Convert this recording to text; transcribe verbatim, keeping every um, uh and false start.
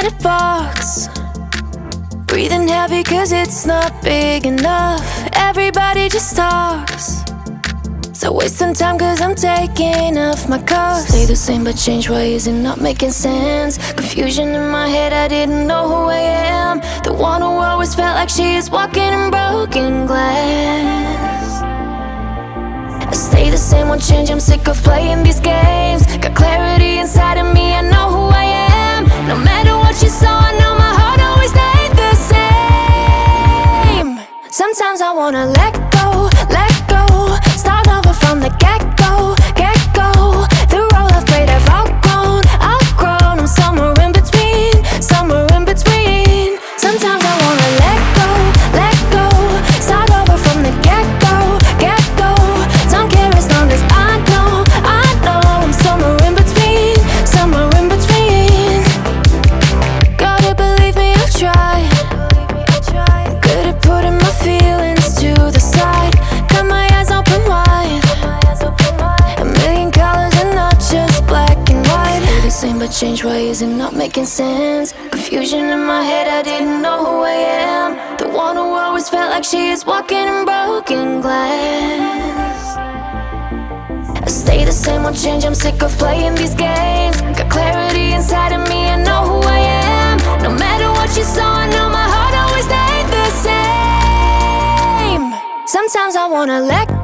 a box, breathing heavy cause it's not big enough. Everybody just talks, so wasting time cause I'm taking off my cuffs. Stay the same but change ways and not making sense. Confusion in my head, I didn't know who I am. The one who always felt like she is walking in broken glass. I stay the same, won't change, I'm sick of playing these games. Got clarity inside of me, I know who I am. No matter what you saw, I know my heart always stayed the same. Sometimes I wanna let go, let go, start over from the get-go, get-go. The role I've played I've outgrown, outgrown. I'm somewhere in between, somewhere in between. Sometimes I wanna let go, let go, start over from the get-go, get-go. Don't care as long as I know, I know I'm somewhere in between, somewhere in between. Gotta believe me, I've tried. Good at putting my feelings to the side. Got my eyes open wide, a million colors and not just black and white. Stay the same but change ways and not making sense. Confusion in my head, I didn't know who I am. The one who always felt like she is walking in broken glass. I stay the same, won't change, I'm sick of playing these games. Got clarity inside of me, I know who I am. No matter what you saw, I know my heart always stayed the same. Sometimes I wanna let